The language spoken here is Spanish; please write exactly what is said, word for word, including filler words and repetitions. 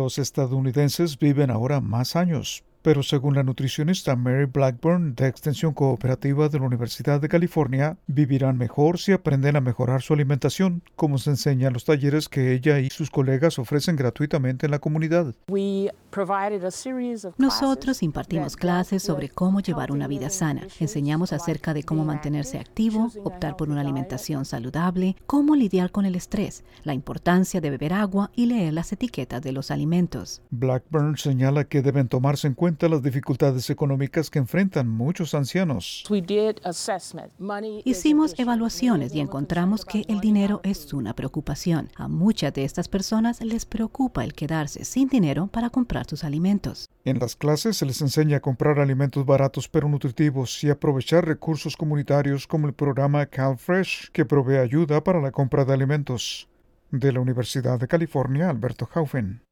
Los estadounidenses viven ahora más años, pero según la nutricionista Mary Blackburn de Extensión Cooperativa de la Universidad de California, vivirán mejor si aprenden a mejorar su alimentación, como se enseña en los talleres que ella y sus colegas ofrecen gratuitamente en la comunidad. Nosotros impartimos clases sobre cómo llevar una vida sana. Enseñamos acerca de cómo mantenerse activo, optar por una alimentación saludable, cómo lidiar con el estrés, la importancia de beber agua y leer las etiquetas de los alimentos. Blackburn señala que deben tomarse en cuenta las dificultades económicas que enfrentan muchos ancianos. Hicimos evaluaciones y encontramos que el dinero es una preocupación. A muchas de estas personas les preocupa el quedarse sin dinero para comprar sus alimentos. En las clases se les enseña a comprar alimentos baratos pero nutritivos y aprovechar recursos comunitarios como el programa CalFresh, que provee ayuda para la compra de alimentos. De la Universidad de California, Alberto Haufen.